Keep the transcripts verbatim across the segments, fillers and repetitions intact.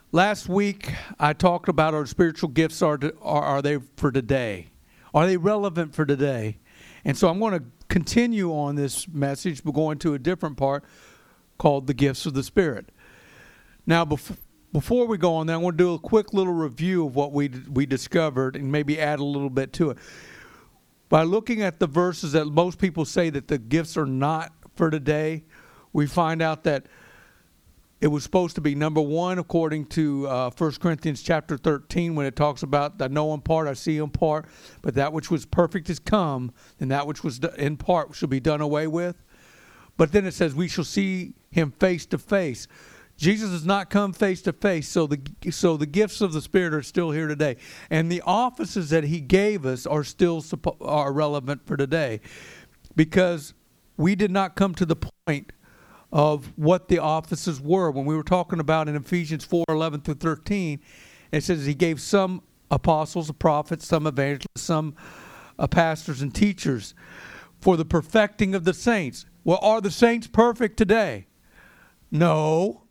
Last week, I talked about our spiritual gifts. Are, are are they for today? Are they relevant for today? And so I'm going to continue on this message, but going to a different part called the gifts of the Spirit. Now, before before we go on there, I want to do a quick little review of what we we discovered and maybe add a little bit to it. By looking at the verses that most people say that the gifts are not for today, we find out that it was supposed to be, number one, according to uh, First Corinthians chapter thirteen, when it talks about, I know in part, I see in part, but that which was perfect is come, and that which was in part shall be done away with. But then it says, we shall see him face to face. Jesus has not come face to face, so the so the gifts of the Spirit are still here today. And the offices that he gave us are still are relevant for today, because we did not come to the point of what the offices were. When we were talking about in Ephesians four, eleven through thirteen, it says he gave some apostles, prophets, some evangelists, some uh, pastors and teachers for the perfecting of the saints. Well, are the saints perfect today? No.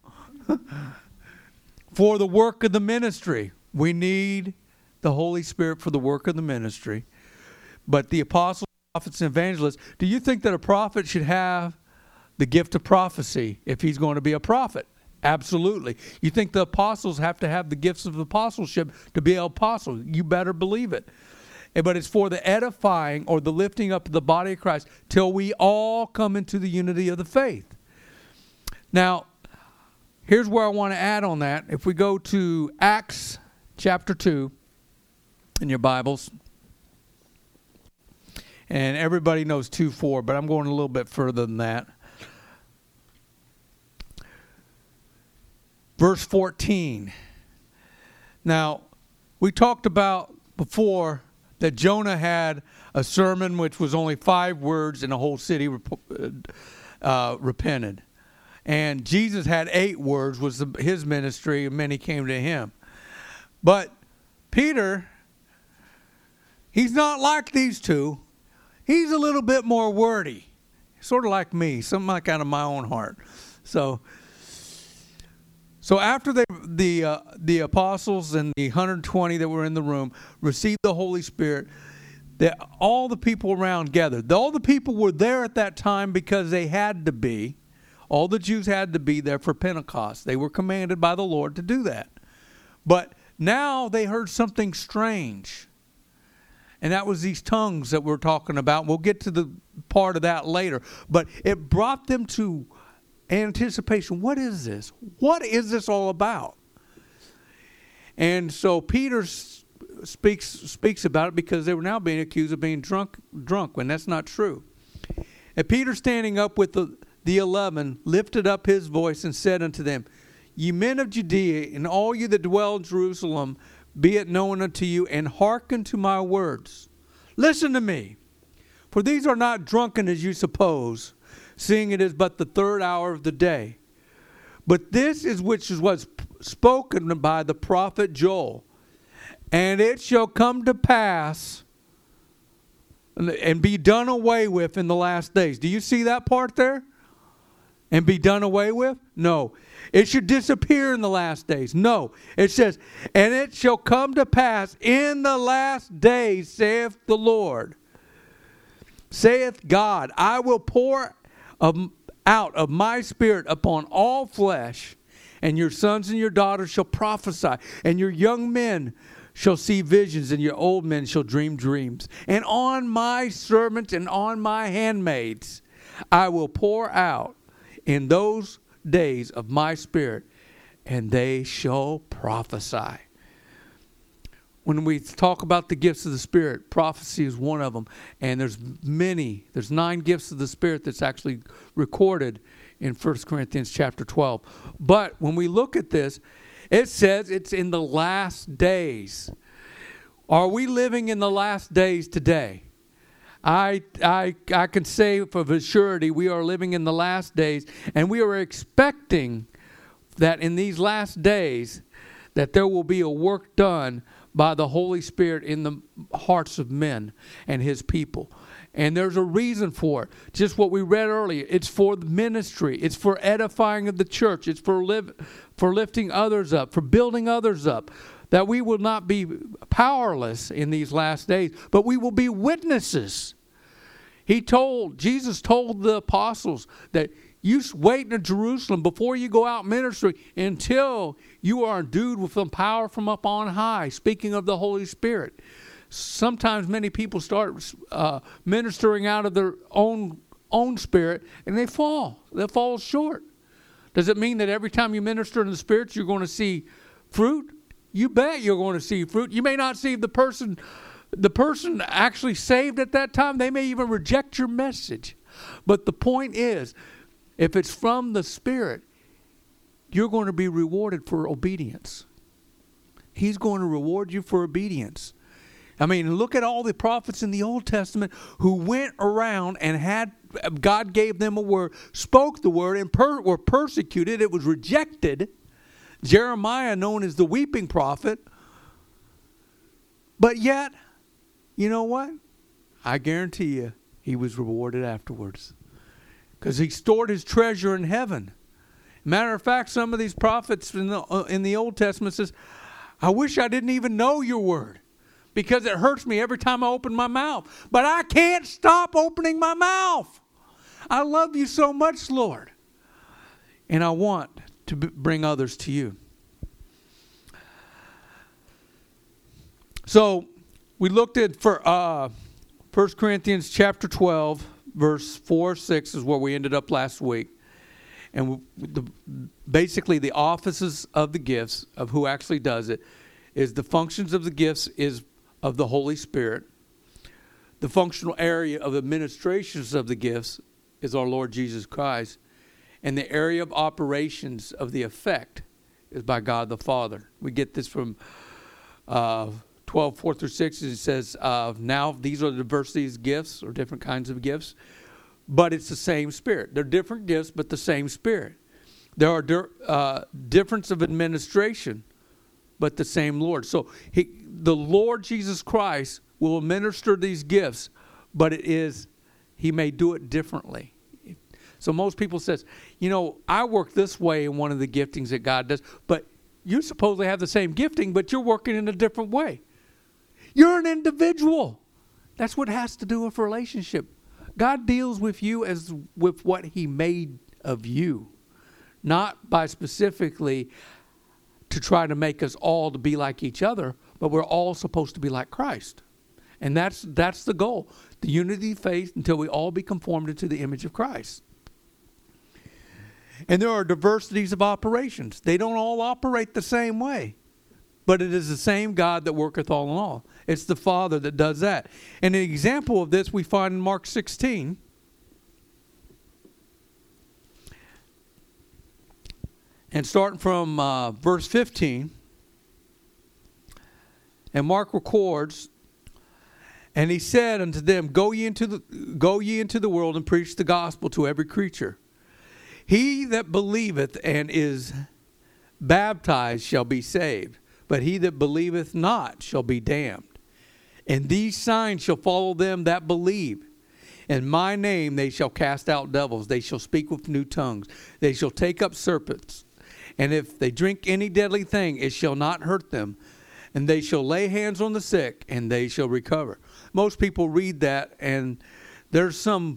For the work of the ministry. We need the Holy Spirit for the work of the ministry. But the apostles, prophets, and evangelists, do you think that a prophet should have the gift of prophecy if he's going to be a prophet? Absolutely. You think the apostles have to have the gifts of apostleship to be an apostle? You better believe it. But it's for the edifying or the lifting up of the body of Christ till we all come into the unity of the faith. Now, here's where I want to add on that. If we go to Acts chapter two in your Bibles, and everybody knows two four, but I'm going a little bit further than that. Verse fourteen. Now, we talked about before that Jonah had a sermon which was only five words and the whole city uh, repented. And Jesus had eight words, was the, his ministry, and many came to him. But Peter, he's not like these two. He's a little bit more wordy, sort of like me, something like out of my own heart. So... So after they, the uh, the apostles and the one hundred twenty that were in the room received the Holy Spirit, that all the people around gathered. All the people were there at that time because they had to be. All the Jews had to be there for Pentecost. They were commanded by the Lord to do that. But now they heard something strange. And that was these tongues that we're talking about. We'll get to the part of that later. But it brought them to anticipation. What is this? What is this all about? And so Peter speaks speaks about it because they were now being accused of being drunk, drunk when that's not true. And Peter, standing up with the, the eleven, lifted up his voice and said unto them, Ye men of Judea, and all you that dwell in Jerusalem, be it known unto you, and hearken to my words. Listen to me, for these are not drunken as you suppose, seeing it is but the third hour of the day. But this is which is was spoken by the prophet Joel. And it shall come to pass and be done away with in the last days. Do you see that part there? And be done away with? No. It should disappear in the last days. No. It says, and it shall come to pass in the last days, saith the Lord, saith God, I will pour Of, out of my Spirit upon all flesh, and your sons and your daughters shall prophesy, and your young men shall see visions, and your old men shall dream dreams. And on my servants and on my handmaids I will pour out in those days of my Spirit, and they shall prophesy. When we talk about the gifts of the Spirit, prophecy is one of them. And there's many, there's nine gifts of the Spirit that's actually recorded in First Corinthians chapter twelve. But when we look at this, it says it's in the last days. Are we living in the last days today? I, I, I can say for surety we are living in the last days, and we are expecting that in these last days that there will be a work done by the Holy Spirit in the hearts of men and his people. And there's a reason for it. Just what we read earlier. It's for the ministry. It's for edifying of the church. It's for live, for lifting others up, for building others up. That we will not be powerless in these last days, but we will be witnesses. He told, Jesus told the apostles that you wait in Jerusalem before you go out ministering until you are endued with some power from up on high, speaking of the Holy Spirit. Sometimes many people start uh, ministering out of their own own spirit, and they fall. They fall short. Does it mean that every time you minister in the Spirit, you're going to see fruit? You bet you're going to see fruit. You may not see the person, the person actually saved at that time. They may even reject your message. But the point is, if it's from the Spirit, you're going to be rewarded for obedience. He's going to reward you for obedience. I mean, look at all the prophets in the Old Testament who went around and had, God gave them a word, spoke the word, and per, were persecuted. It was rejected. Jeremiah, known as the weeping prophet. But yet, you know what? I guarantee you, he was rewarded afterwards. Because he stored his treasure in heaven. Matter of fact, some of these prophets in the, uh, in the Old Testament says, I wish I didn't even know your word. Because it hurts me every time I open my mouth. But I can't stop opening my mouth. I love you so much, Lord. And I want to b- bring others to you. So we looked at for uh, First Corinthians chapter twelve, verse four, six is where we ended up last week. And we, the, basically the offices of the gifts, of who actually does it, is the functions of the gifts is of the Holy Spirit. The functional area of administrations of the gifts is our Lord Jesus Christ. And the area of operations of the effect is by God the Father. We get this from uh, twelve, four through six. It says, uh, now these are the diversity of gifts, or different kinds of gifts. But it's the same Spirit. They're different gifts, but the same Spirit. There are di- uh, difference of administration, but the same Lord. So he, the Lord Jesus Christ will administer these gifts, but it is, he may do it differently. So most people says, you know, I work this way in one of the giftings that God does, but you supposedly have the same gifting, but you're working in a different way. You're an individual. That's what it has to do with relationship. God deals with you as with what he made of you, not by specifically to try to make us all to be like each other, but we're all supposed to be like Christ. And that's that's the goal, the unity of faith until we all be conformed into the image of Christ. And there are diversities of operations. They don't all operate the same way. But it is the same God that worketh all in all. It's the Father that does that. And an example of this we find in Mark sixteen. And starting from uh, verse fifteen. And Mark records, and he said unto them, Go ye into the go ye into the world and preach the gospel to every creature. He that believeth and is baptized shall be saved, but he that believeth not shall be damned. And these signs shall follow them that believe. In my name they shall cast out devils. They shall speak with new tongues. They shall take up serpents. And if they drink any deadly thing, it shall not hurt them. And they shall lay hands on the sick, and they shall recover. Most people read that, and there's some,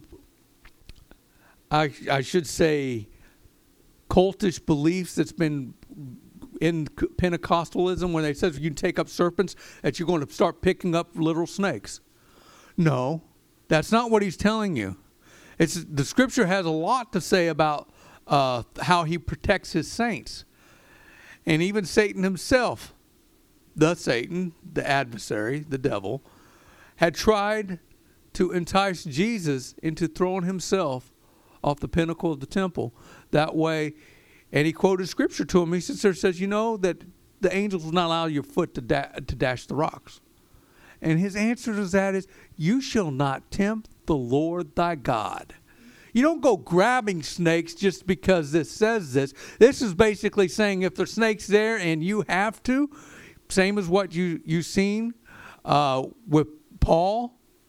I, I should say, cultish beliefs that's been in Pentecostalism when they says you can take up serpents, that you're going to start picking up literal snakes. No, that's not what he's telling you. It's the Scripture has a lot to say about uh, how he protects his saints. And even Satan himself, the Satan, the adversary, the devil, had tried to entice Jesus into throwing himself off the pinnacle of the temple. That way, and he quoted Scripture to him. He says, says you know that the angels will not allow your foot to, da- to dash the rocks. And his answer to that is, you shall not tempt the Lord thy God. You don't go grabbing snakes just because this says this. This is basically saying if there's snakes there and you have to, same as what you, you've seen uh, with Paul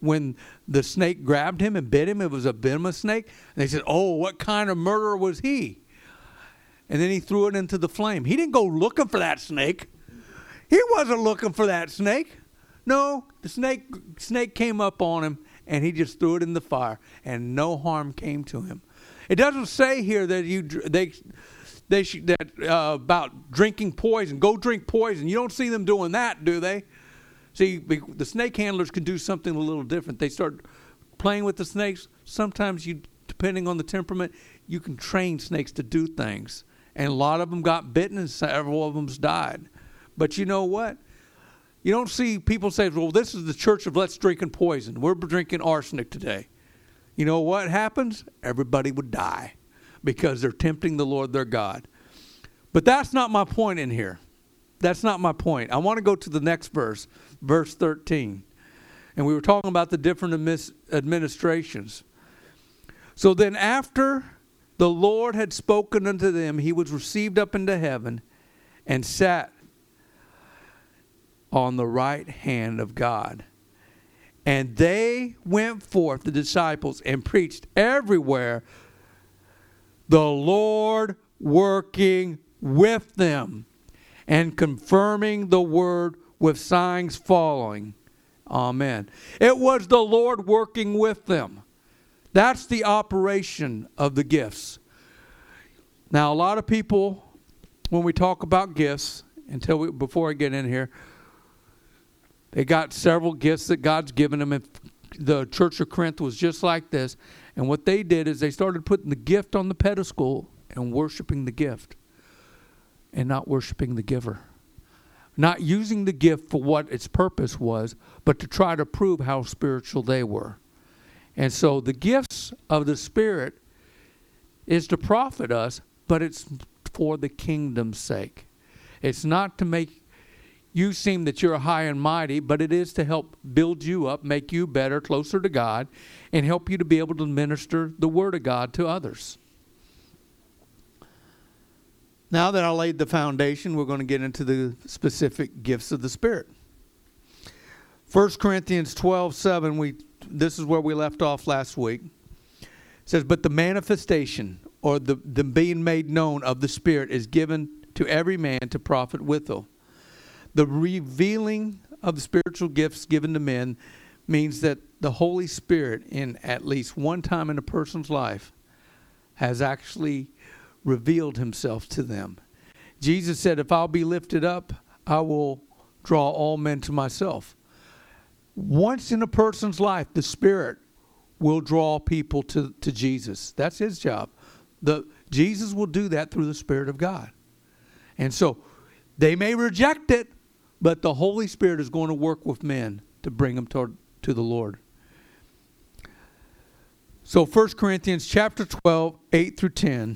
when the snake grabbed him and bit him, it was a venomous snake. And they said, oh, what kind of murderer was he? And then he threw it into the flame. He didn't go looking for that snake. He wasn't looking for that snake. No, the snake snake came up on him, and he just threw it in the fire, and no harm came to him. It doesn't say here that you they they should, that uh, about drinking poison. Go drink poison. You don't see them doing that, do they? See, the snake handlers can do something a little different. They start playing with the snakes. Sometimes you, depending on the temperament, you can train snakes to do things. And a lot of them got bitten, and several of them died. But you know what? You don't see people say, well, this is the church of let's drinking poison. We're drinking arsenic today. You know what happens? Everybody would die because they're tempting the Lord their God. But that's not my point in here. That's not my point. I want to go to the next verse, verse thirteen. And we were talking about the different administrations. So then after the Lord had spoken unto them, he was received up into heaven and sat on the right hand of God. And they went forth, the disciples, and preached everywhere, the Lord working with them and confirming the word with signs following. Amen. It was the Lord working with them. That's the operation of the gifts. Now, a lot of people, when we talk about gifts, until we, before I get in here, they got several gifts that God's given them. And the Church of Corinth was just like this. And what they did is they started putting the gift on the pedestal and worshiping the gift and not worshiping the giver. Not using the gift for what its purpose was, but to try to prove how spiritual they were. And so the gifts of the Spirit is to profit us, but it's for the kingdom's sake. It's not to make you seem that you're high and mighty, but it is to help build you up, make you better, closer to God, and help you to be able to minister the Word of God to others. Now that I laid the foundation, we're going to get into the specific gifts of the Spirit. First Corinthians twelve seven, we, this is where we left off last week. It says, but the manifestation, or the, the being made known of the Spirit, is given to every man to profit withal. The revealing of the spiritual gifts given to men means that the Holy Spirit, in at least one time in a person's life, has actually revealed himself to them. Jesus said, if I'll be lifted up, I will draw all men to myself. Once in a person's life, the Spirit will draw people to, to Jesus. That's his job. The Jesus will do that through the Spirit of God. And so they may reject it, but the Holy Spirit is going to work with men to bring them toward, to the Lord. So First Corinthians chapter twelve, eight through ten.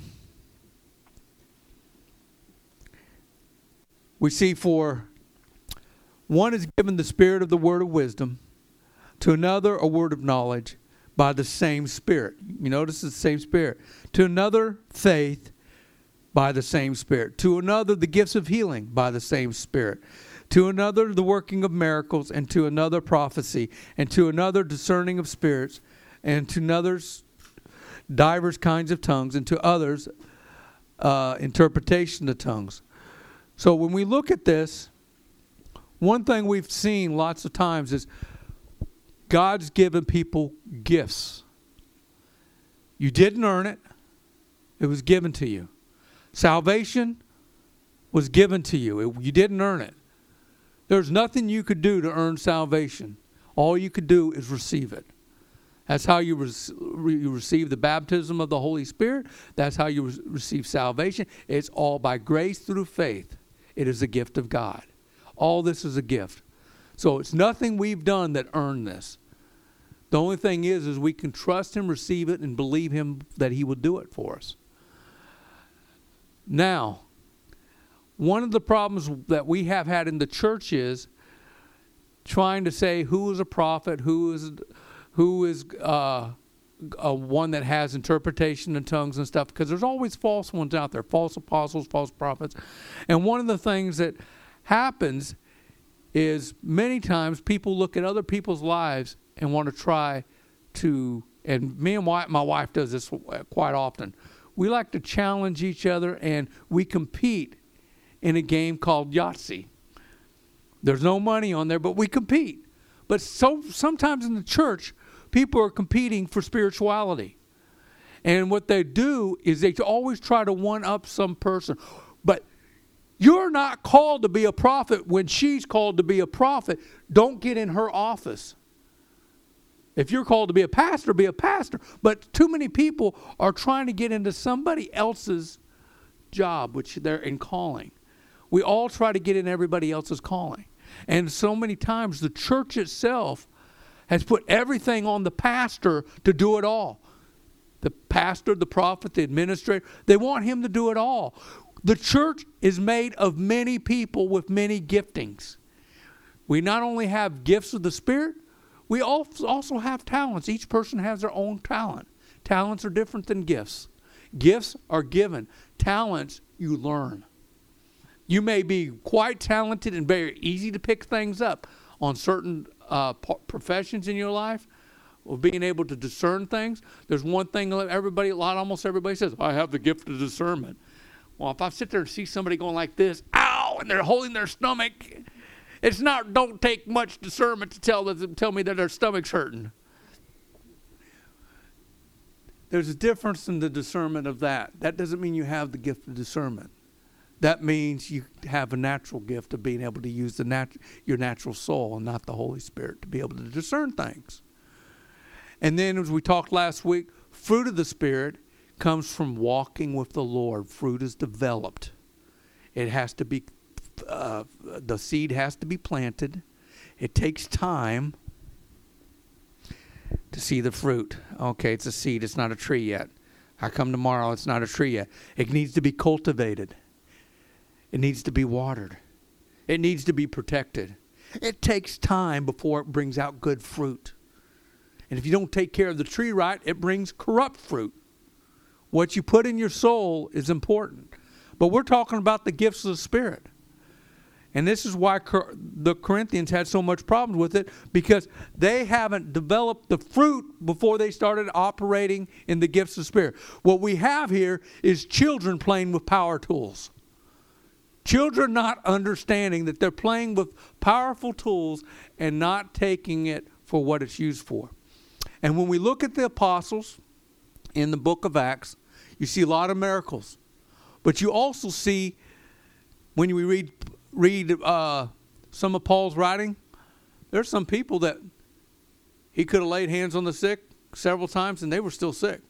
We see for one is given the Spirit of the word of wisdom, to another a word of knowledge by the same Spirit. You notice it's the same Spirit. To another faith by the same Spirit. To another the gifts of healing by the same Spirit. To another the working of miracles, and to another prophecy, and to another discerning of spirits, and to others divers kinds of tongues, and to others uh, interpretation of tongues. So when we look at this, one thing we've seen lots of times is God's given people gifts. You didn't earn it. It was given to you. Salvation was given to you. It, you didn't earn it. There's nothing you could do to earn salvation. All you could do is receive it. That's how you, re- you receive the baptism of the Holy Spirit. That's how you re- receive salvation. It's all by grace through faith. It is a gift of God. All this is a gift. So it's nothing we've done that earned this. The only thing is, is we can trust Him, receive it, and believe Him that He will do it for us. Now, one of the problems that we have had in the church is trying to say who is a prophet, who is who is uh, a one that has interpretation in tongues and stuff, because there's always false ones out there, false apostles, false prophets. And one of the things that happens is many times people look at other people's lives and want to try to, and me and my, my wife does this quite often, we like to challenge each other, and we compete in a game called Yahtzee. There's no money on there, but we compete. But so sometimes in the church, people are competing for spirituality. And what they do is they always try to one-up some person. But you're not called to be a prophet when she's called to be a prophet. Don't get in her office. If you're called to be a pastor, be a pastor. But too many people are trying to get into somebody else's job, which they're in calling. We all try to get in everybody else's calling. And so many times the church itself has put everything on the pastor to do it all. The pastor, the prophet, the administrator, they want him to do it all. The church is made of many people with many giftings. We not only have gifts of the Spirit, we also have talents. Each person has their own talent. Talents are different than gifts. Gifts are given. Talents you learn. You may be quite talented and very easy to pick things up on certain uh, professions in your life, of being able to discern things. There's one thing everybody, a lot, almost everybody says, I have the gift of discernment. Well, if I sit there and see somebody going like this, ow, and they're holding their stomach, it's not, don't take much discernment to tell them, tell me that their stomach's hurting. There's a difference in the discernment of that. That doesn't mean you have the gift of discernment. That means you have a natural gift of being able to use the nat- your natural soul and not the Holy Spirit to be able to discern things. And then, as we talked last week, fruit of the Spirit comes from walking with the Lord. Fruit is developed. It has to be, uh, the seed has to be planted. It takes time to see the fruit. Okay, it's a seed. It's not a tree yet. I come tomorrow. It's not a tree yet. It needs to be cultivated. It needs to be watered. It needs to be protected. It takes time before it brings out good fruit. And if you don't take care of the tree right, it brings corrupt fruit. What you put in your soul is important. But we're talking about the gifts of the Spirit. And this is why the Corinthians had so much problems with it, because they haven't developed the fruit before they started operating in the gifts of the Spirit. What we have here is children playing with power tools. Children not understanding that they're playing with powerful tools and not taking it for what it's used for. And when we look at the apostles in the book of Acts, you see a lot of miracles. But you also see, when we read read uh, some of Paul's writing, there's some people that he could have laid hands on the sick several times and they were still sick.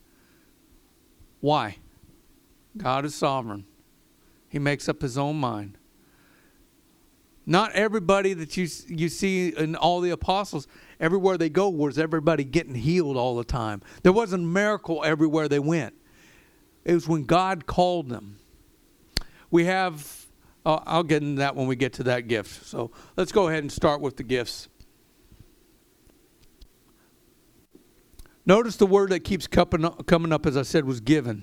Why? God is sovereign. He makes up his own mind. Not everybody that you you see in all the apostles, everywhere they go, was everybody getting healed all the time. There wasn't a miracle everywhere they went. It was when God called them. We have, uh, I'll get into that when we get to that gift. So let's go ahead and start with the gifts. Notice the word that keeps coming up, as I said, was given.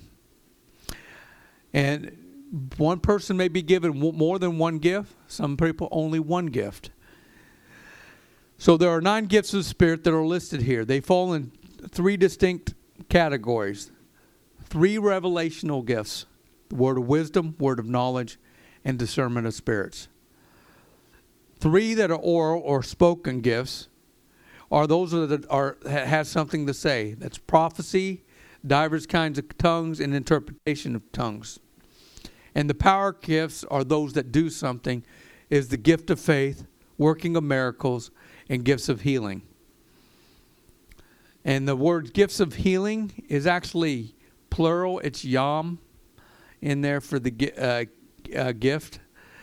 And one person may be given more than one gift. Some people only one gift. So there are nine gifts of the Spirit that are listed here. They fall in three distinct categories. Three revelational gifts. The word of wisdom, word of knowledge, and discernment of spirits. Three that are oral or spoken gifts are those that are has something to say. That's prophecy, divers kinds of tongues, and interpretation of tongues. And the power gifts are those that do something, is the gift of faith, working of miracles, and gifts of healing. And the word gifts of healing is actually plural. It's yam in there for the uh, uh, gift.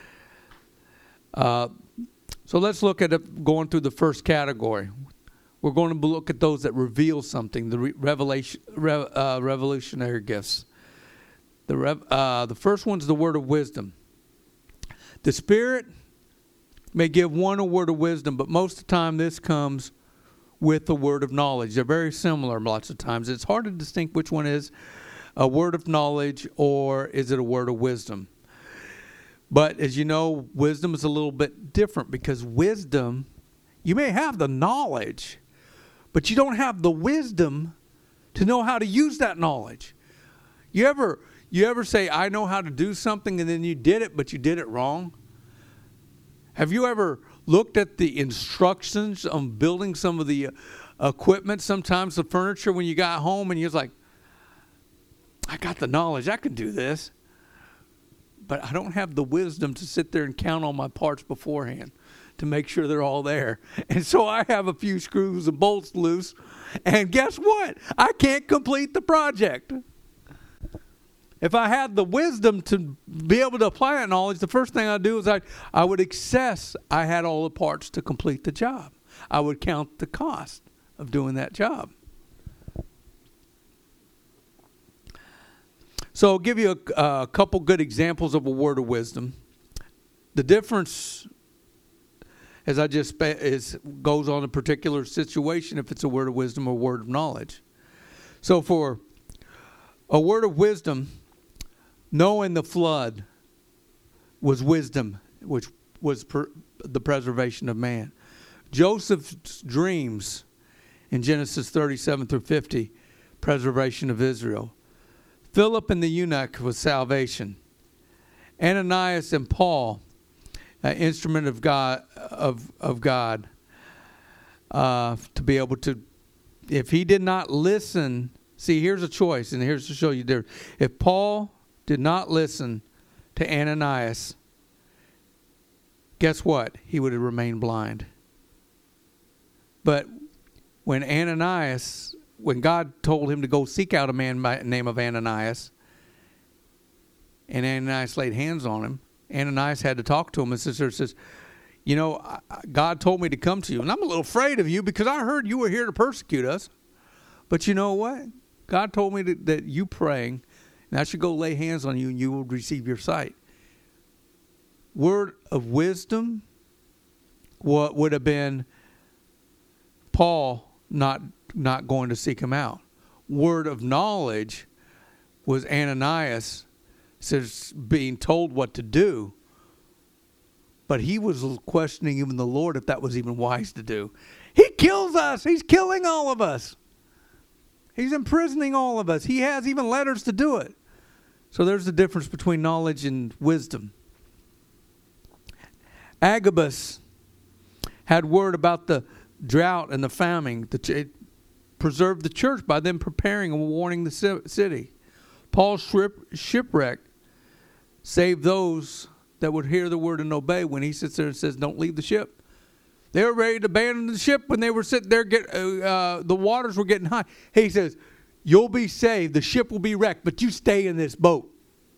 Uh, so let's look at it going through the first category. We're going to look at those that reveal something, the re- revelation, re- uh, revolutionary gifts. The, rev, uh, the first one's the word of wisdom. The Spirit may give one a word of wisdom, but most of the time this comes with the word of knowledge. They're very similar lots of times. It's hard to distinguish which one is a word of knowledge or is it a word of wisdom. But as you know, wisdom is a little bit different, because wisdom, you may have the knowledge, but you don't have the wisdom to know how to use that knowledge. You ever you ever say, I know how to do something, and then you did it, but you did it wrong? Have you ever looked at the instructions on building some of the uh, equipment, sometimes the furniture, when you got home, and you're like, I got the knowledge, I can do this, but I don't have the wisdom to sit there and count on my parts beforehand to make sure they're all there. And so I have a few screws and bolts loose, and guess what? I can't complete the project. If I had the wisdom to be able to apply that knowledge, the first thing I'd do is I, I would assess I had all the parts to complete the job. I would count the cost of doing that job. So I'll give you a, a couple good examples of a word of wisdom. The difference, as I just spe- is goes on a particular situation, if it's a word of wisdom or a word of knowledge. So for a word of wisdom, knowing the flood was wisdom, which was per, the preservation of man. Joseph's dreams in Genesis thirty-seven through fifty, preservation of Israel. Philip and the eunuch was salvation. Ananias and Paul, an instrument of God, of of God, uh, to be able to, if he did not listen, see, here's a choice, and here's to show you there. If Paul did not listen to Ananias, guess what? He would have remained blind. But when Ananias, when God told him to go seek out a man by the name of Ananias, and Ananias laid hands on him, Ananias had to talk to him. His sister says, you know, God told me to come to you, and I'm a little afraid of you because I heard you were here to persecute us. But you know what? God told me to, that you praying, and I should go lay hands on you, and you will receive your sight. Word of wisdom, what would have been Paul not not going to seek him out. Word of knowledge was Ananias says being told what to do, but he was questioning even the Lord if that was even wise to do. He kills us. He's killing all of us. He's imprisoning all of us. He has even letters to do it. So there's the difference between knowledge and wisdom. Agabus had word about the drought and the famine. It preserved the church by them preparing and warning the city. Paul's shipwreck saved those that would hear the word and obey when he sits there and says, don't leave the ship. They were ready to abandon the ship when they were sitting there, get, uh, the waters were getting high. He says, you'll be saved. The ship will be wrecked, but you stay in this boat.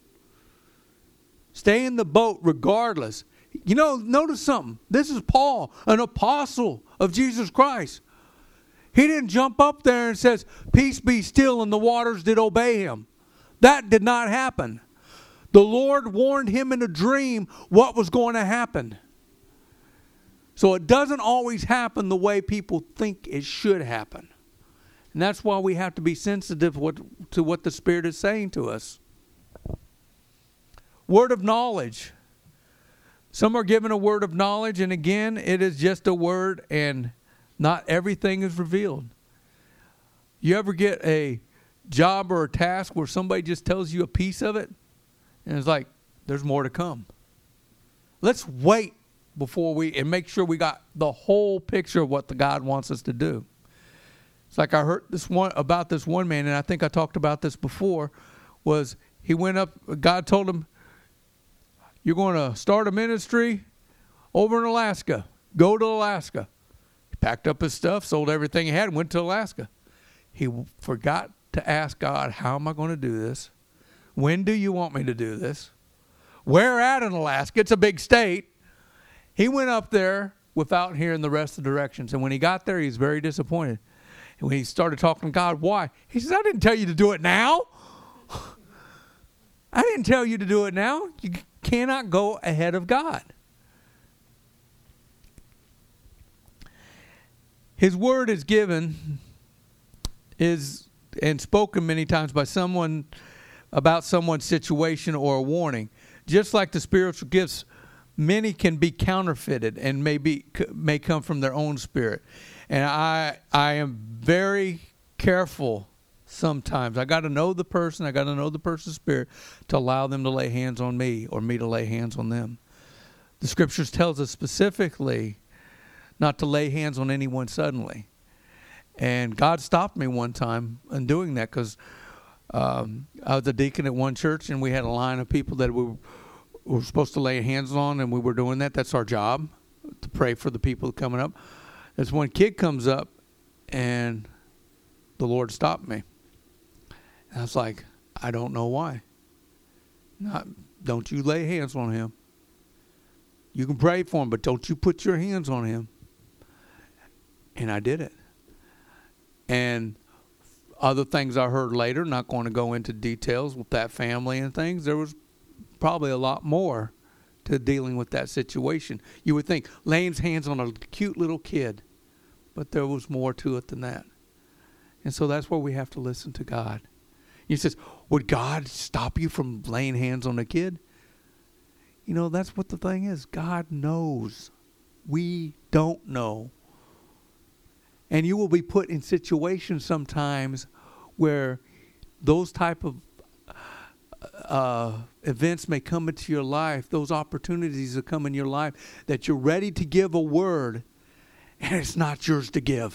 Stay in the boat regardless. You know, notice something. This is Paul, an apostle of Jesus Christ. He didn't jump up there and says, peace be still, and the waters did obey him. That did not happen. The Lord warned him in a dream what was going to happen. So it doesn't always happen the way people think it should happen. And that's why we have to be sensitive to what the Spirit is saying to us. Word of knowledge. Some are given a word of knowledge, and again, it is just a word, and not everything is revealed. You ever get a job or a task where somebody just tells you a piece of it, and it's like, there's more to come. Let's wait before we, and make sure we got the whole picture of what the God wants us to do. It's like I heard this one about this one man, and I think I talked about this before, was he went up, God told him, you're going to start a ministry over in Alaska. Go to Alaska. He packed up his stuff, sold everything he had, and went to Alaska. He forgot to ask God, how am I going to do this? When do you want me to do this? Where at in Alaska? It's a big state. He went up there without hearing the rest of the directions. And when he got there, he was very disappointed. And when he started talking to God, why? He says, I didn't tell you to do it now. I didn't tell you to do it now. You cannot go ahead of God. His word is given is and spoken many times by someone about someone's situation or a warning. Just like the spiritual gifts many can be counterfeited and may be, may come from their own spirit. And I I am very careful sometimes. I got to know the person. I got to know the person's spirit to allow them to lay hands on me or me to lay hands on them. The scriptures tells us specifically not to lay hands on anyone suddenly. And God stopped me one time in doing that because um, I was a deacon at one church and we had a line of people that we were supposed to lay hands on, and we were doing that. That's our job, to pray for the people coming up. There's one kid comes up and the Lord stopped me. And I was like, I don't know why. Not, don't you lay hands on him. You can pray for him, but don't you put your hands on him. And I did it. And other things I heard later, not going to go into details with that family and things, there was probably a lot more to dealing with that situation. You would think laying hands on a cute little kid, but there was more to it than that. And so that's where we have to listen to God. He says, would God stop you from laying hands on a kid? You know, that's what the thing is. God knows. We don't know. And you will be put in situations sometimes where those type of uh, events may come into your life. Those opportunities that come in your life that you're ready to give a word and it's not yours to give.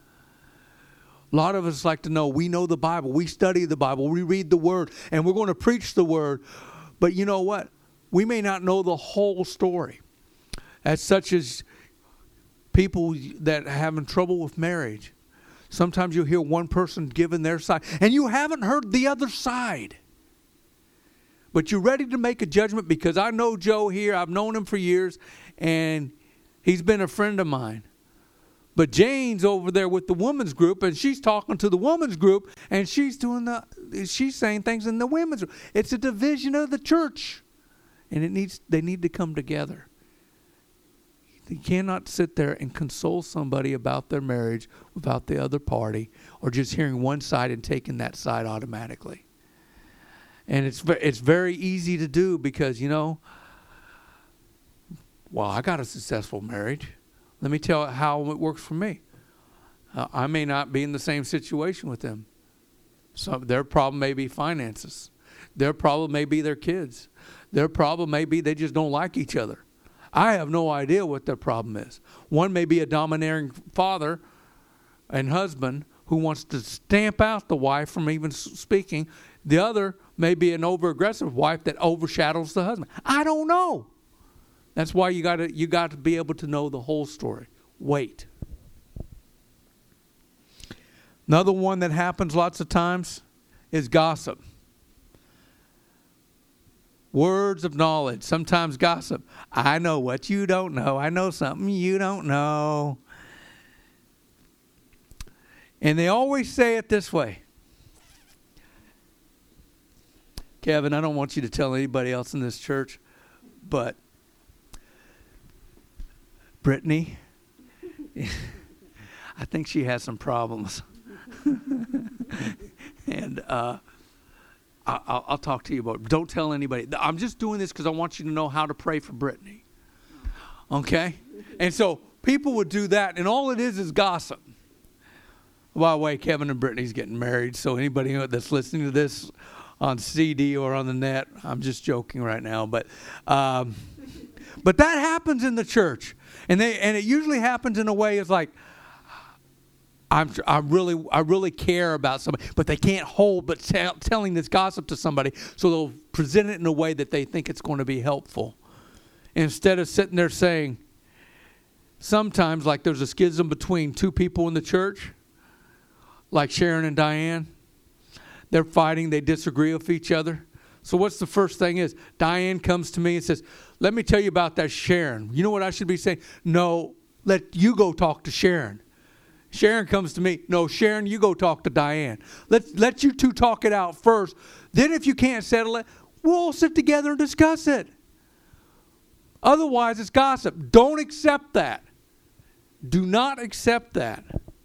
A lot of us like to know, we know the Bible, we study the Bible, we read the Word, and we're going to preach the Word. But you know what? We may not know the whole story. As such as people that are having trouble with marriage. Sometimes you'll hear one person giving their side, and you haven't heard the other side. But you're ready to make a judgment because I know Joe here, I've known him for years, and he's been a friend of mine. But Jane's over there with the women's group, and she's talking to the women's group, and she's doing the, she's saying things in the women's group. It's a division of the church, and it needs, they need to come together. You cannot sit there and console somebody about their marriage without the other party, or just hearing one side and taking that side automatically. And it's it's very easy to do because, you know, well, I got a successful marriage. Let me tell you how it works for me. Uh, I may not be in the same situation with them. So their problem may be finances. Their problem may be their kids. Their problem may be they just don't like each other. I have no idea what their problem is. One may be a domineering father and husband who wants to stamp out the wife from even speaking. The other may be an over-aggressive wife that overshadows the husband. I don't know. That's why you got to you got to be able to know the whole story. Wait. Another one that happens lots of times is gossip. Words of knowledge. Sometimes gossip. I know what you don't know. I know something you don't know. And they always say it this way. Kevin, I don't want you to tell anybody else in this church, but Brittany, I think she has some problems. and uh, I, I'll, I'll talk to you about it. Don't tell anybody. I'm just doing this because I want you to know how to pray for Brittany. Okay? And so people would do that, and all it is is gossip. By the way, Kevin and Brittany's getting married, so anybody that's listening to this on C D or on the net, I'm just joking right now, but um, but that happens in the church. And they and it usually happens in a way it's like I'm I really I really care about somebody, but they can't hold but tell, telling this gossip to somebody, so they'll present it in a way that they think it's going to be helpful. Instead of sitting there saying, sometimes like there's a schism between two people in the church, like Sharon and Diane. They're fighting, they disagree with each other. So what's the first thing is? Diane comes to me and says, let me tell you about that Sharon. You know what I should be saying? No, let you go talk to Sharon. Sharon comes to me. No, Sharon, you go talk to Diane. Let let you two talk it out first. Then if you can't settle it, we'll all sit together and discuss it. Otherwise, it's gossip. Don't accept that. Do not accept that.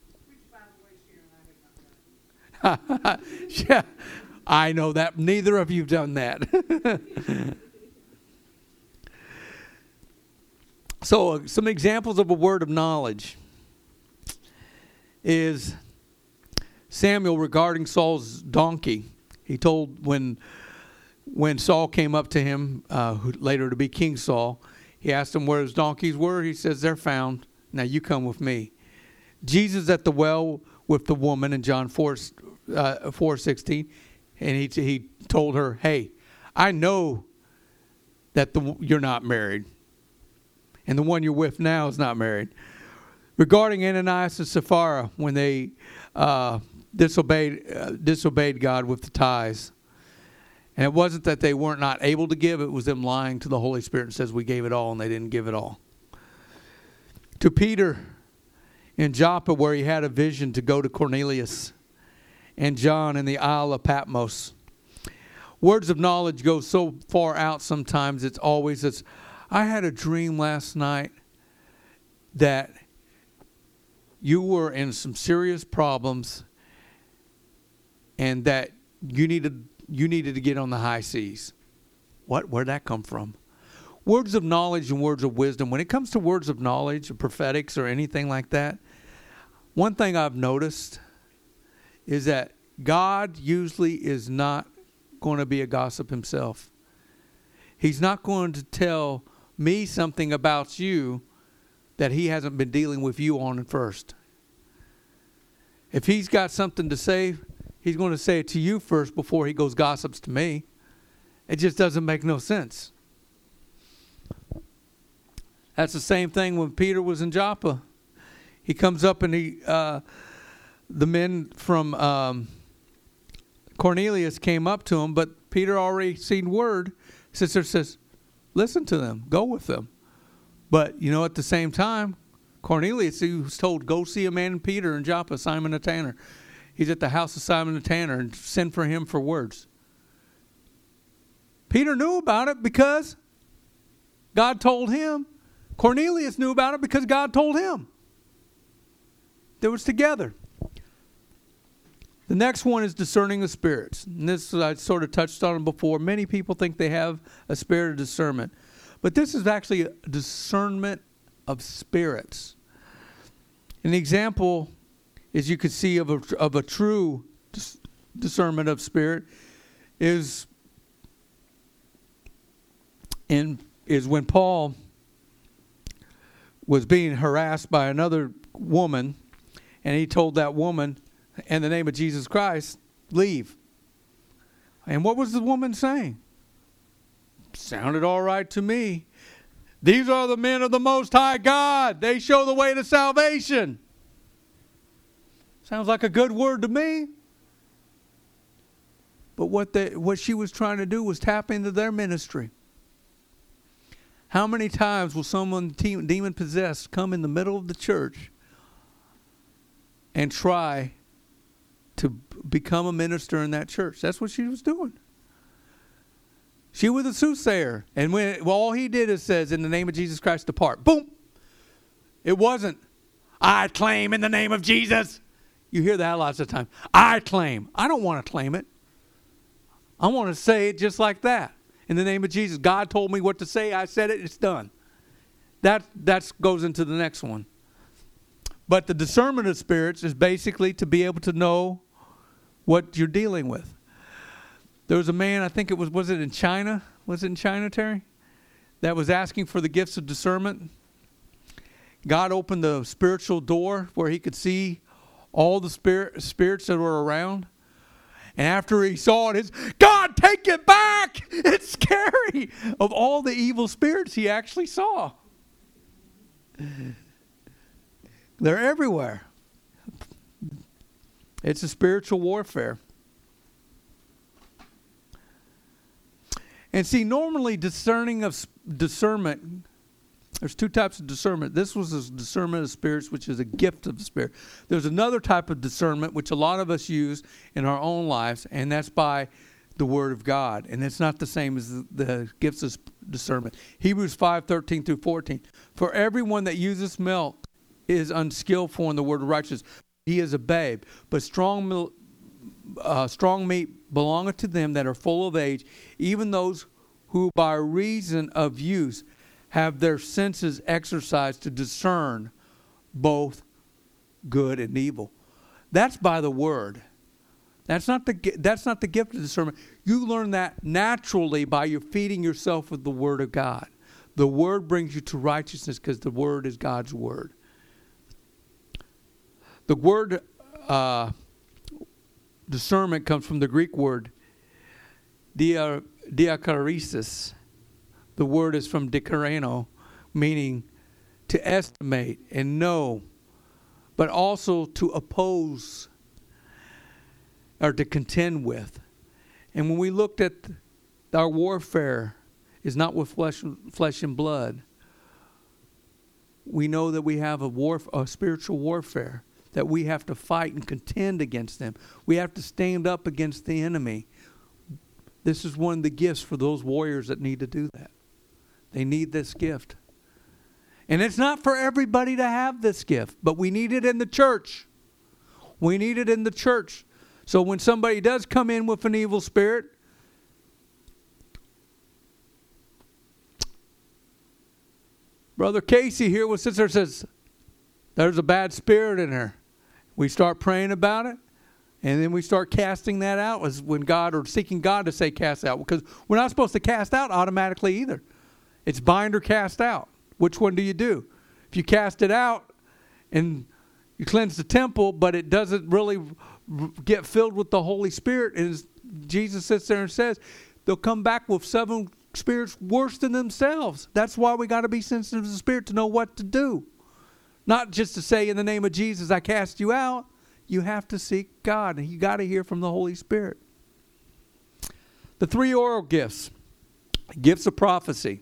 Yeah, I know that. Neither of you have done that. So uh, some examples of a word of knowledge is Samuel regarding Saul's donkey. He told when when Saul came up to him, uh, who later to be King Saul, he asked him where his donkeys were. He says, they're found. Now you come with me. Jesus at the well with the woman in John four, uh, four sixteen, and he he told her, hey, I know that the, you're not married, and the one you're with now is not married. Regarding Ananias and Sapphira, when they uh, disobeyed uh, disobeyed God with the tithes, and it wasn't that they weren't not able to give; it was them lying to the Holy Spirit and says we gave it all, and they didn't give it all. To Peter in Joppa, where he had a vision to go to Cornelius, and John in the Isle of Patmos. Words of knowledge go so far out sometimes, it's always this. I had a dream last night that you were in some serious problems and that you needed you needed to get on the high seas. What? Where'd that come from? Words of knowledge and words of wisdom. When it comes to words of knowledge, or prophetics, or anything like that, one thing I've noticed is that God usually is not going to be a gossip himself. He's not going to tell me something about you that he hasn't been dealing with you on first. If he's got something to say, he's going to say it to you first before he goes gossips to me. It just doesn't make no sense. That's the same thing when Peter was in Joppa. He comes up and he, uh, the men from um, Cornelius came up to him, but Peter already seen word. Sister says, listen to them, go with them. But, you know, at the same time, Cornelius, he was told, go see a man in Peter in Joppa, Simon the Tanner. He's at the house of Simon the Tanner, and send for him for words. Peter knew about it because God told him. Cornelius knew about it because God told him. They was together. The next one is discerning of spirits. And this, I sort of touched on it before. Many people think they have a spirit of discernment. But this is actually a discernment of spirits. An example, as you could see, of a, of a true dis- discernment of spirit is, in, is when Paul was being harassed by another woman, and he told that woman, in the name of Jesus Christ, leave. And what was the woman saying? Sounded all right to me. These are the men of the Most High God. They show the way to salvation. Sounds like a good word to me. But what they, what she was trying to do was tap into their ministry. How many times will someone demon possessed come in the middle of the church and try to become a minister in that church? That's what she was doing. She was a soothsayer. And when well, all he did is says, in the name of Jesus Christ, depart. Boom. It wasn't, I claim in the name of Jesus. You hear that lots of times. I claim. I don't want to claim it. I want to say it just like that. In the name of Jesus. God told me what to say. I said it. It's done. That that goes into the next one. But the discernment of spirits is basically to be able to know what you're dealing with. There was a man, I think it was, was it in China? Was it in China, Terry? That was asking for the gifts of discernment. God opened the spiritual door where he could see all the spirit, spirits that were around. And after he saw it, his, God, take it back! It's scary! Of all the evil spirits he actually saw. They're everywhere. It's a spiritual warfare. And see, normally discerning of discernment, there's two types of discernment. This was a discernment of spirits, which is a gift of the Spirit. There's another type of discernment, which a lot of us use in our own lives, and that's by the Word of God. And it's not the same as the, the gifts of discernment. Hebrews five, thirteen through fourteen. For everyone that uses milk is unskillful in the word of righteousness. He is a babe. But strong milk, Uh, strong meat belongeth to them that are full of age, even those who by reason of use have their senses exercised to discern both good and evil. That's by the word. That's not the that's not the gift of discernment. You learn that naturally by you feeding yourself with the word of God. The word brings you to righteousness because the word is God's word. The word uh, discernment comes from the Greek word dia, diakaresis. The word is from dikareno, meaning to estimate and know, but also to oppose or to contend with. And when we looked at our warfare is not with flesh, flesh and blood, we know that we have a war, a spiritual warfare, that we have to fight and contend against them. We have to stand up against the enemy. This is one of the gifts for those warriors that need to do that. They need this gift. And it's not for everybody to have this gift, but we need it in the church. We need it in the church. So when somebody does come in with an evil spirit, Brother Casey here will sit there and says, there's a bad spirit in her. We start praying about it, and then we start casting that out as when God, or seeking God to say cast out, because we're not supposed to cast out automatically either. It's bind or cast out. Which one do you do? If you cast it out and you cleanse the temple, but it doesn't really get filled with the Holy Spirit, and Jesus sits there and says, they'll come back with seven spirits worse than themselves. That's why we got to be sensitive to the Spirit to know what to do. Not just to say, in the name of Jesus, I cast you out. You have to seek God, and you got to hear from the Holy Spirit. The three oral gifts. Gifts of prophecy.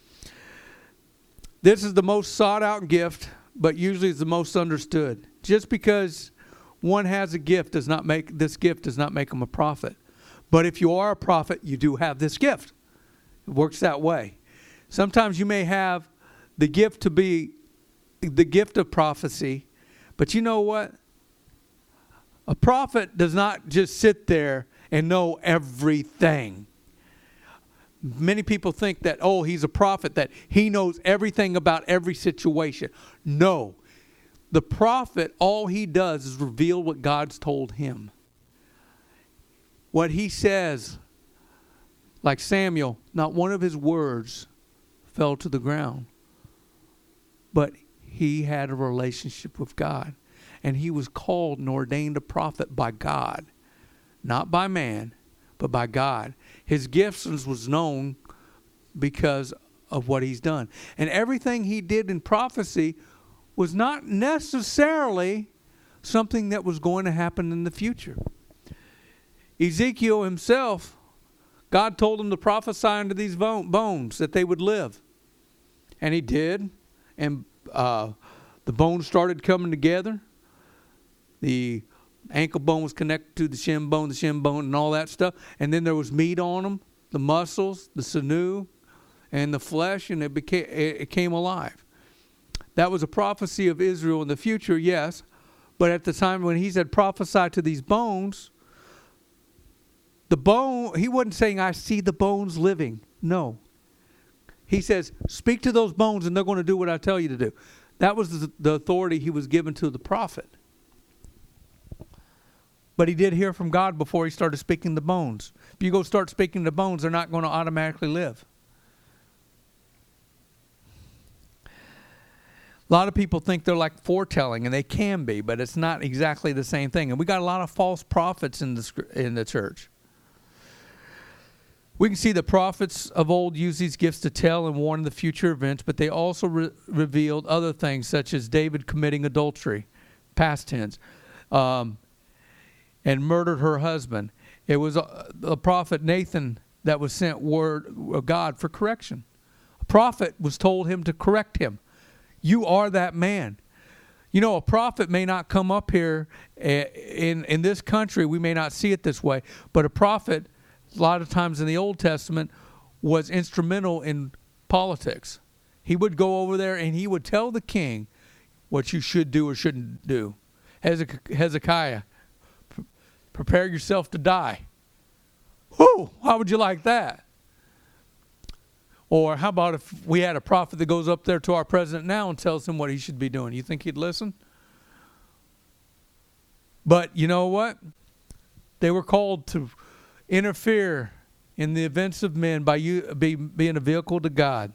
This is the most sought out gift, but usually is the most understood. Just because one has a gift does not make, this gift does not make them a prophet. But if you are a prophet, you do have this gift. It works that way. Sometimes you may have the gift to be the gift of prophecy, but you know what? A prophet does not just sit there and know everything. Many people think that, oh, he's a prophet, that he knows everything about every situation. No. The prophet, all he does is reveal what God's told him. What he says, like Samuel, not one of his words fell to the ground. But he had a relationship with God. And he was called and ordained a prophet by God. Not by man, but by God. His gifts was known because of what he's done. And everything he did in prophecy was not necessarily something that was going to happen in the future. Ezekiel himself, God told him to prophesy unto these bones that they would live. And he did. And uh, the bones started coming together. The ankle bone was connected to the shin bone, the shin bone, and all that stuff. And then there was meat on them, the muscles, the sinew, and the flesh, and it became it came alive. That was a prophecy of Israel in the future, yes. But at the time when he said prophesy to these bones, the bone, he wasn't saying, I see the bones living. No. He says, speak to those bones and they're going to do what I tell you to do. That was the, the authority he was given to the prophet. But he did hear from God before he started speaking to bones. If you go start speaking to bones, they're not going to automatically live. A lot of people think they're like foretelling, and they can be, but it's not exactly the same thing. And we got a lot of false prophets in the in the church. We can see the prophets of old used these gifts to tell and warn of the future events, but they also re- revealed other things, such as David committing adultery, past tense, um, and murdered her husband. It was a, a prophet Nathan that was sent word of God for correction. A prophet was told him to correct him. You are that man. You know, a prophet may not come up here in in this country. We may not see it this way, but a prophet, a lot of times in the Old Testament, was instrumental in politics. He would go over there and he would tell the king what you should do or shouldn't do. Hezekiah, prepare yourself to die. Whoo! How would you like that? Or how about if we had a prophet that goes up there to our president now and tells him what he should be doing? You think he'd listen? But you know what? They were called to interfere in the events of men by you be, being a vehicle to God.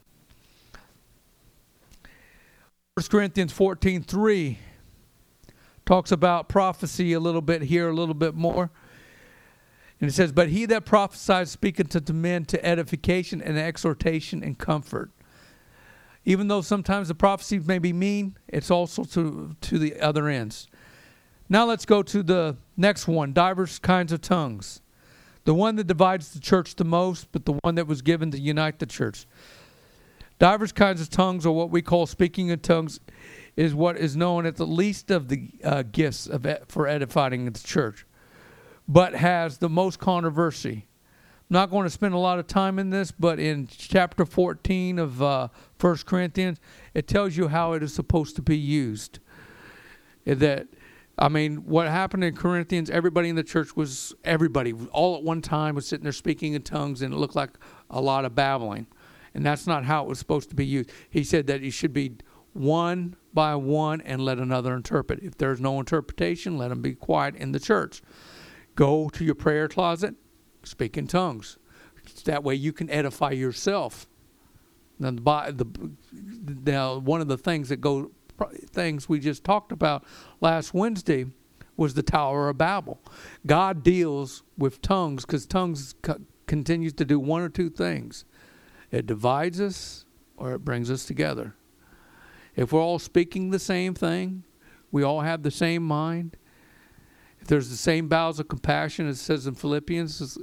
First Corinthians fourteen three talks about prophecy a little bit here, a little bit more. And it says, but he that prophesies speaketh unto men to edification and exhortation and comfort. Even though sometimes the prophecies may be mean, it's also to, to the other ends. Now let's go to the next one, diverse kinds of tongues. The one that divides the church the most, but the one that was given to unite the church. Diverse kinds of tongues, or what we call speaking in tongues, is what is known as the least of the uh, gifts of ed- for edifying the church, but has the most controversy. I'm not going to spend a lot of time in this, but in chapter fourteen of uh, First Corinthians, it tells you how it is supposed to be used. That, I mean, what happened in Corinthians, everybody in the church was, everybody, all at one time was sitting there speaking in tongues, and it looked like a lot of babbling. And that's not how it was supposed to be used. He said that it should be one by one and let another interpret. If there's no interpretation, let them be quiet in the church. Go to your prayer closet, speak in tongues. That way you can edify yourself. Now, the, the, now one of the things that go things we just talked about last Wednesday was the Tower of Babel. God deals with tongues because tongues co- continues to do one or two things. It divides us or it brings us together. If we're all speaking the same thing, we all have the same mind, if there's the same bowels of compassion, as it says in Philippians,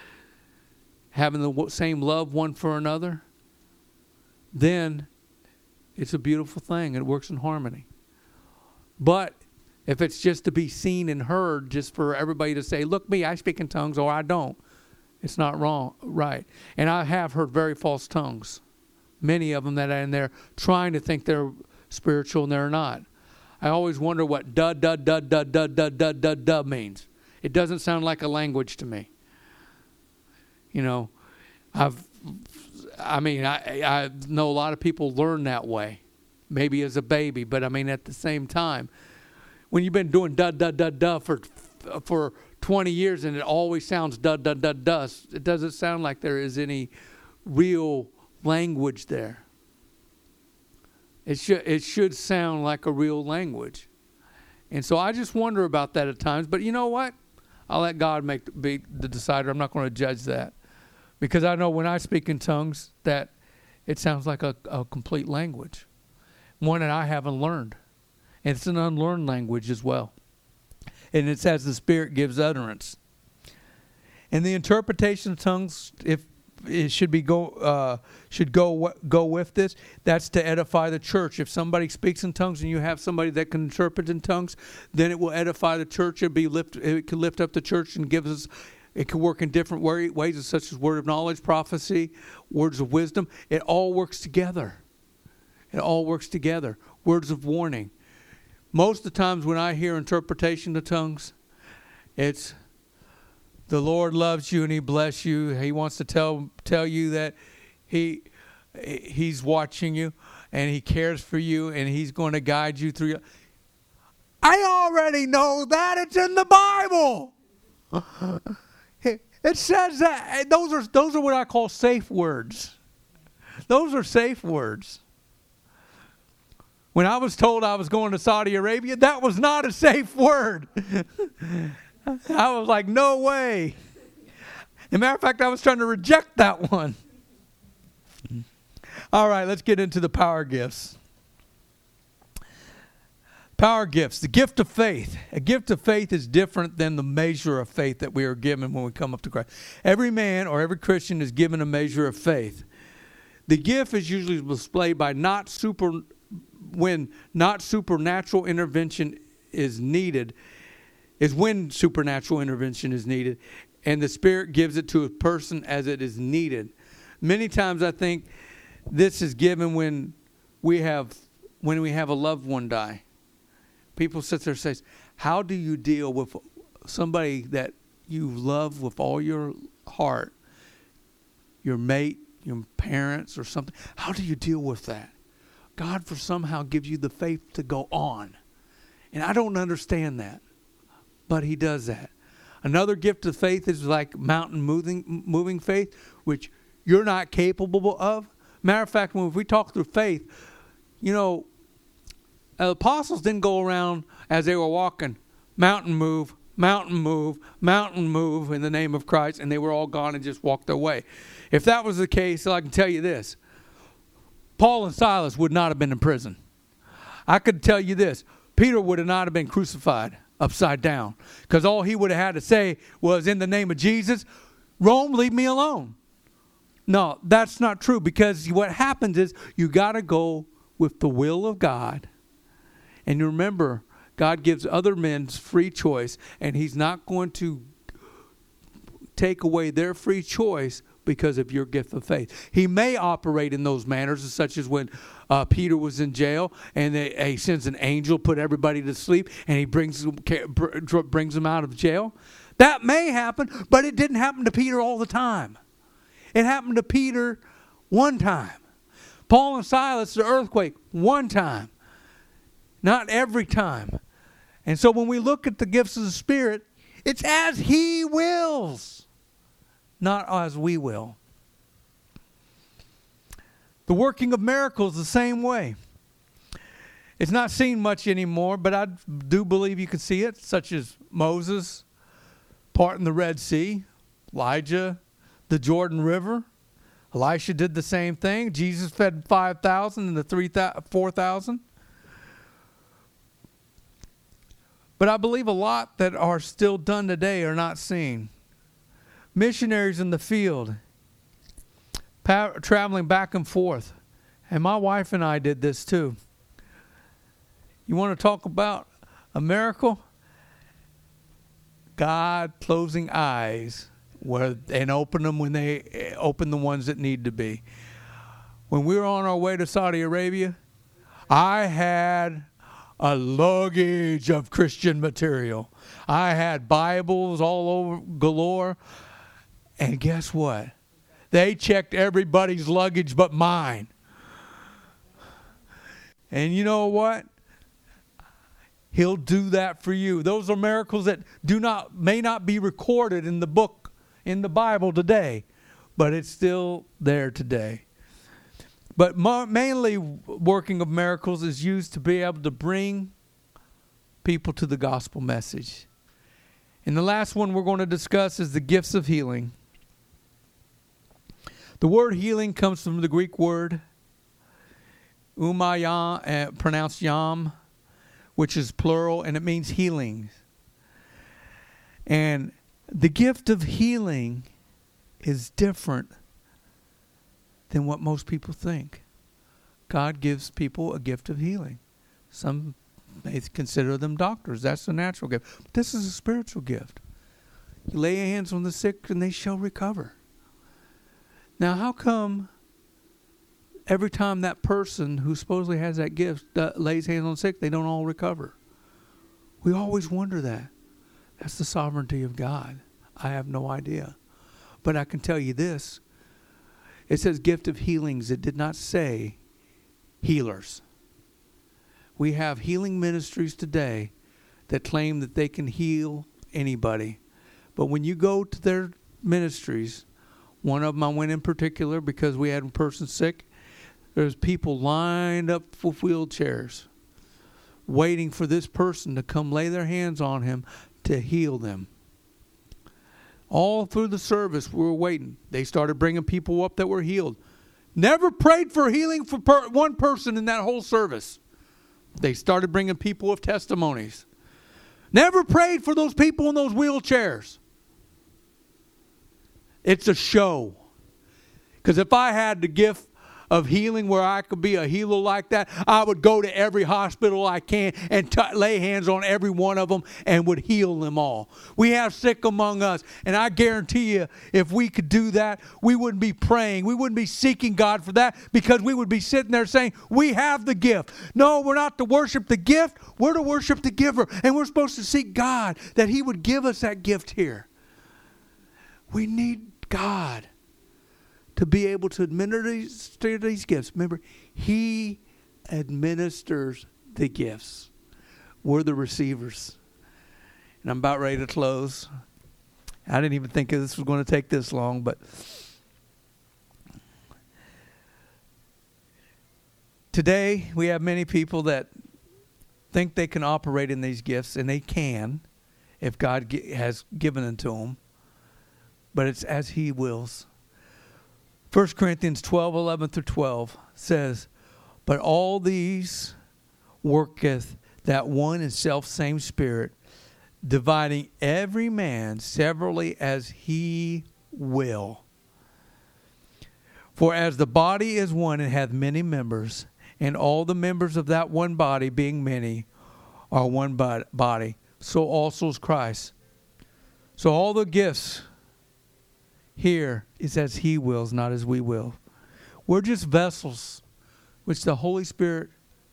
having the same love one for another, then it's a beautiful thing. It works in harmony. But if it's just to be seen and heard, just for everybody to say, look me, I speak in tongues, or I don't, it's not wrong, right. And I have heard very false tongues. Many of them that are in there trying to think they're spiritual and they're not. I always wonder what da da da da da da da da da means. It doesn't sound like a language to me. You know, I've, I mean, I I know a lot of people learn that way, maybe as a baby, but I mean at the same time, when you've been doing da da da da for for twenty years and it always sounds da da da da, it doesn't sound like there is any real language there. It should it should sound like a real language. And so I just wonder about that at times. But you know what? I'll let God make be the decider. I'm not going to judge that. Because I know when I speak in tongues that it sounds like a, a complete language. One that I haven't learned. And it's an unlearned language as well. And it's as the Spirit gives utterance. And the interpretation of tongues, if it should be go uh, should go go with this. That's to edify the church. If somebody speaks in tongues and you have somebody that can interpret in tongues, then it will edify the church. It'll be lift. It can lift up the church and gives us. It can work in different ways, such as word of knowledge, prophecy, words of wisdom. It all works together. It all works together. Words of warning. Most of the times when I hear interpretation of tongues, it's the Lord loves you and He bless you. He wants to tell tell you that He He's watching you and He cares for you and He's going to guide you through. Your... I already know that. It's in the Bible. It says that. Those are those are what I call safe words. Those are safe words. When I was told I was going to Saudi Arabia, that was not a safe word. I was like, no way. As a matter of fact, I was trying to reject that one. All right, let's get into the power gifts. Power gifts. The gift of faith. A gift of faith is different than the measure of faith that we are given when we come up to Christ. Every man or every Christian is given a measure of faith. The gift is usually displayed by not super, when not supernatural intervention is needed, is when supernatural intervention is needed, and the Spirit gives it to a person as it is needed. Many times I think this is given when we have when we have a loved one die. People sit there and say, how do you deal with somebody that you love with all your heart, your mate, your parents or something. How do you deal with that? God for somehow gives you the faith to go on. And I don't understand that, but he does that. Another gift of faith is like mountain moving, moving faith, which you're not capable of. Matter of fact, when we talk through faith, you know, the apostles didn't go around as they were walking, mountain move, mountain move, mountain move in the name of Christ, and they were all gone and just walked their way. If that was the case, I can tell you this. Paul and Silas would not have been in prison. I could tell you this. Peter would have not have been crucified upside down, because all he would have had to say was, in the name of Jesus, Rome, leave me alone. No, that's not true, because what happens is you got to go with the will of God. And you remember, God gives other men free choice, and he's not going to take away their free choice because of your gift of faith. He may operate in those manners, such as when uh, Peter was in jail, and they, he sends an angel, put everybody to sleep, and he brings them, brings them out of jail. That may happen, but it didn't happen to Peter all the time. It happened to Peter one time. Paul and Silas, the earthquake, one time. Not every time. And so when we look at the gifts of the Spirit, it's as he wills, not as we will. The working of miracles the same way. It's not seen much anymore, but I do believe you can see it, such as Moses parting the Red Sea, Elijah, the Jordan River. Elisha did the same thing. Jesus fed five thousand and the three four thousand. But I believe a lot that are still done today are not seen. Missionaries in the field, pa- traveling back and forth. And my wife and I did this too. You want to talk about a miracle? God closing eyes where, and open them when they open the ones that need to be. When we were on our way to Saudi Arabia, I had a luggage of Christian material. I had Bibles all over galore. And guess what? They checked everybody's luggage but mine. And you know what? He'll do that for you. Those are miracles that do not may not be recorded in the book, in the Bible today, but it's still there today. But mainly working of miracles is used to be able to bring people to the gospel message. And the last one we're going to discuss is the gifts of healing. The word healing comes from the Greek word umayam, uh, pronounced yam, which is plural, and it means healing. And the gift of healing is different than what most people think. God gives people a gift of healing. Some may consider them doctors. That's a natural gift. But this is a spiritual gift. You lay your hands on the sick and they shall recover. Now, how come every time that person who supposedly has that gift uh, lays hands on the sick, they don't all recover? We always wonder that. That's the sovereignty of God. I have no idea. But I can tell you this. It says gift of healings. It did not say healers. We have healing ministries today that claim that they can heal anybody. But when you go to their ministries, one of them I went in particular because we had a person sick. There's people lined up with wheelchairs waiting for this person to come lay their hands on him to heal them. All through the service, we were waiting. They started bringing people up that were healed. Never prayed for healing for per- one person in that whole service. They started bringing people with testimonies. Never prayed for those people in those wheelchairs. It's a show. Because if I had the gift of healing where I could be a healer like that, I would go to every hospital I can and t- lay hands on every one of them and would heal them all. We have sick among us, and I guarantee you if we could do that, we wouldn't be praying. We wouldn't be seeking God for that because we would be sitting there saying, we have the gift. No, we're not to worship the gift. We're to worship the giver, and we're supposed to seek God that he would give us that gift here. We need God to be able to administer these gifts. Remember, he administers the gifts. We're the receivers. And I'm about ready to close. I didn't even think this was going to take this long, but today we have many people that think they can operate in these gifts, and they can if God has given them to them. But it's as he wills. First Corinthians twelve, eleven through twelve says, but all these worketh that one and self-same Spirit, dividing every man severally as he will. For as the body is one and hath many members, and all the members of that one body, being many, are one body, so also is Christ. So all the gifts here is as he wills, not as we will. We're just vessels which the Holy Spirit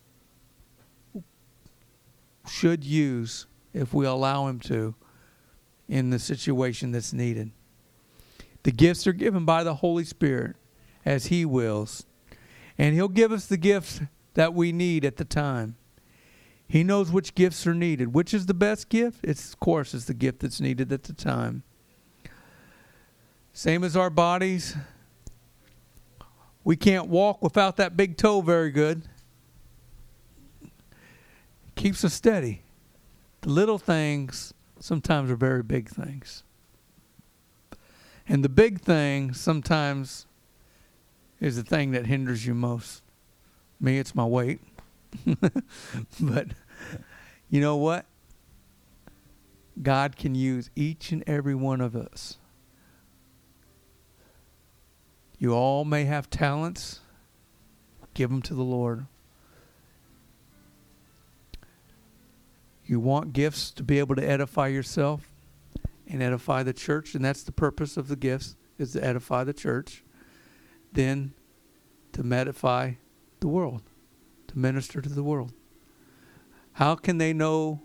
should use if we allow him to in the situation that's needed. The gifts are given by the Holy Spirit as he wills. And he'll give us the gifts that we need at the time. He knows which gifts are needed. Which is the best gift? It's, of course, it's the gift that's needed at the time. Same as our bodies. We can't walk without that big toe very good. Keeps us steady. The little things sometimes are very big things. And the big thing sometimes is the thing that hinders you most. Me, it's my weight. But you know what? God can use each and every one of us. You all may have talents. Give them to the Lord. You want gifts to be able to edify yourself and edify the church, and that's the purpose of the gifts, is to edify the church. Then to edify the world, to minister to the world. How can they know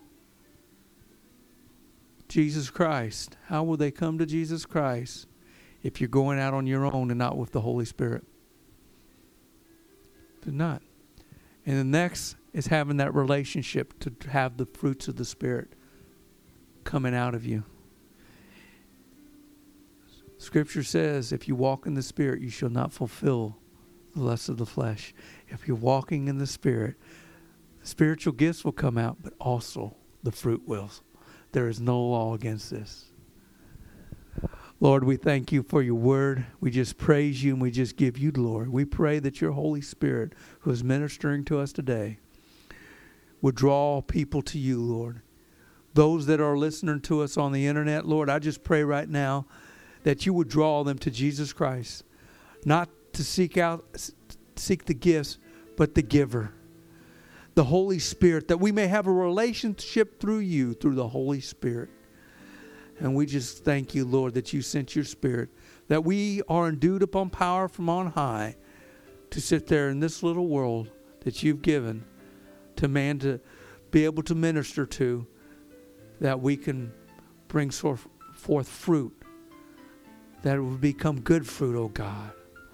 Jesus Christ? How will they come to Jesus Christ if you're going out on your own and not with the Holy Spirit? They're not. And the next is having that relationship to have the fruits of the Spirit coming out of you. Scripture says, if you walk in the Spirit, you shall not fulfill the lusts of the flesh. If you're walking in the Spirit, the spiritual gifts will come out, but also the fruit will. There is no law against this. Lord, we thank you for your word. We just praise you and we just give you glory. We pray that your Holy Spirit, who is ministering to us today, would draw people to you, Lord. Those that are listening to us on the internet, Lord, I just pray right now that you would draw them to Jesus Christ. Not to seek out, seek the gifts, but the giver. The Holy Spirit, that we may have a relationship through you, through the Holy Spirit. And we just thank you, Lord, that you sent your Spirit, that we are endued upon power from on high to sit there in this little world that you've given to man to be able to minister to, that we can bring forth fruit, that it will become good fruit, oh God.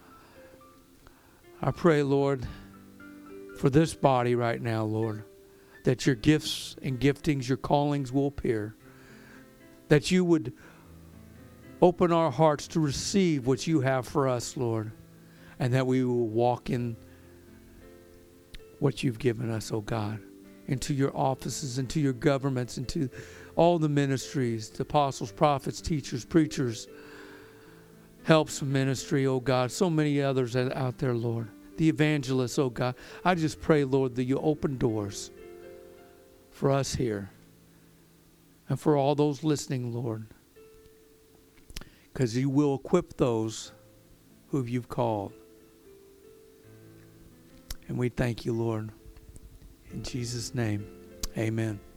I pray, Lord, for this body right now, Lord, that your gifts and giftings, your callings will appear. That you would open our hearts to receive what you have for us, Lord. And that we will walk in what you've given us, oh God. Into your offices, into your governments, into all the ministries, the apostles, prophets, teachers, preachers, helps ministry, oh God. So many others out there, Lord. The evangelists, oh God. I just pray, Lord, that you open doors for us here. And for all those listening, Lord. Because you will equip those who you've called. And we thank you, Lord. In Jesus' name, amen.